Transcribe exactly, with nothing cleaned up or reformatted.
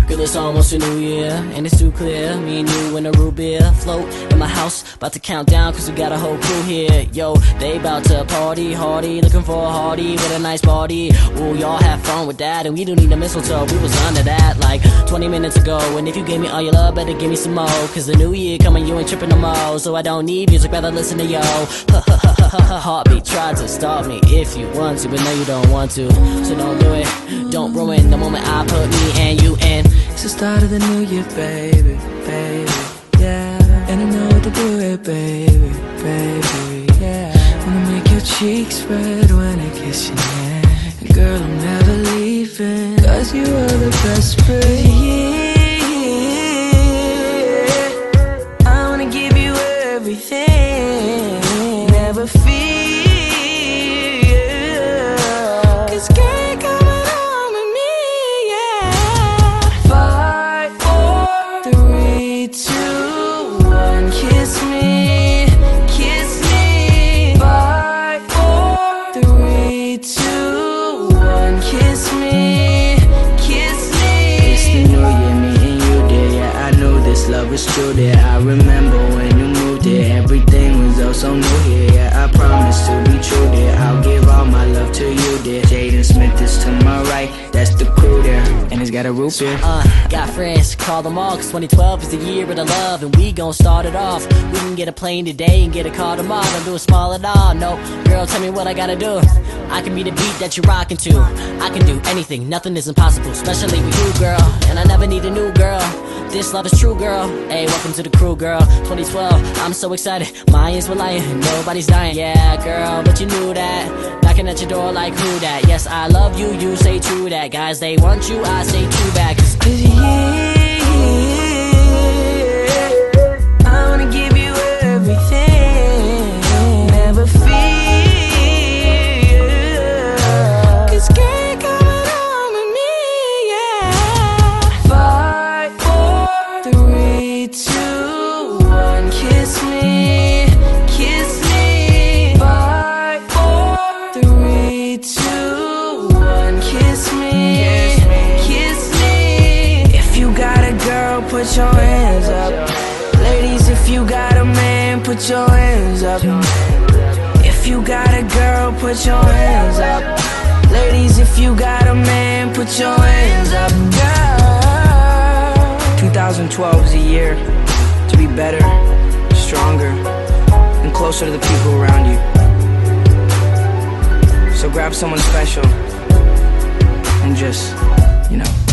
Girl, it's almost a new year, and it's too clear. Me and you in a root beer float in my house, about to count down, cause we got a whole crew here. Yo, they about to party, hardy, looking for a hardy with a nice party. Ooh, y'all have fun with that, and we don't need a mistletoe, we was under that like twenty minutes ago. And if you gave me all your love, better give me some more, cause the new year coming, you ain't tripping no more. So I don't need music, rather listen to yo. Heartbeat tried to stop me if you want to, but no you don't want to. So don't do it, don't ruin the moment I put me and you in. It's the start of the new year, baby, baby, yeah. And I know what to do it, baby, baby, yeah. Wanna make your cheeks red when I kiss your neck. And girl, I'm never leaving, cause you are the best for you. I wanna give you everything, never fear, cause can't come home with me, yeah. Five, four, three, two, one, kiss me, kiss me. Five, four, three, two, one, kiss me, kiss me. It's the new year, me and you, dear. Yeah, I know this love is true, dear. I remember when you moved here, everything was all so new here. Yeah, I promise to be true, dear. I'll give all my love to you, dear. Jaden Smith is to my right, that's the crew there, and it's got a root beer. Uh, got friends, call them all, cause twenty twelve is the year of the love, and we gon' start it off. We can get a plane today and get a car tomorrow. Don't do it small at all, no. Girl, tell me what I gotta do. I can be the beat that you're rocking to. I can do anything, nothing is impossible, especially with you, girl. And I never need a new girl. This love is true, girl. Hey, welcome to the crew, girl. twenty twelve, I'm so excited. Mayans were lying, nobody's dying. Yeah, girl, but you knew that. Knocking at your door like who that? Yes, I love you, you say true that. Guys, they want you, I say true back. Cause yeah, I wanna give you everything, never fear, cause can't come home with me, yeah. Five, four, three, two, one, kiss me, kiss me. Five, four, three, two, one, kiss me, kiss me. If you got a girl, put your hands up. Ladies, if you got a man, put your hands up. If you got a girl, put your hands up. Ladies, if you got a man, put your hands up, girl. twenty twelve is a year to be better, stronger, and closer to the people around you. So grab someone special and just, you know,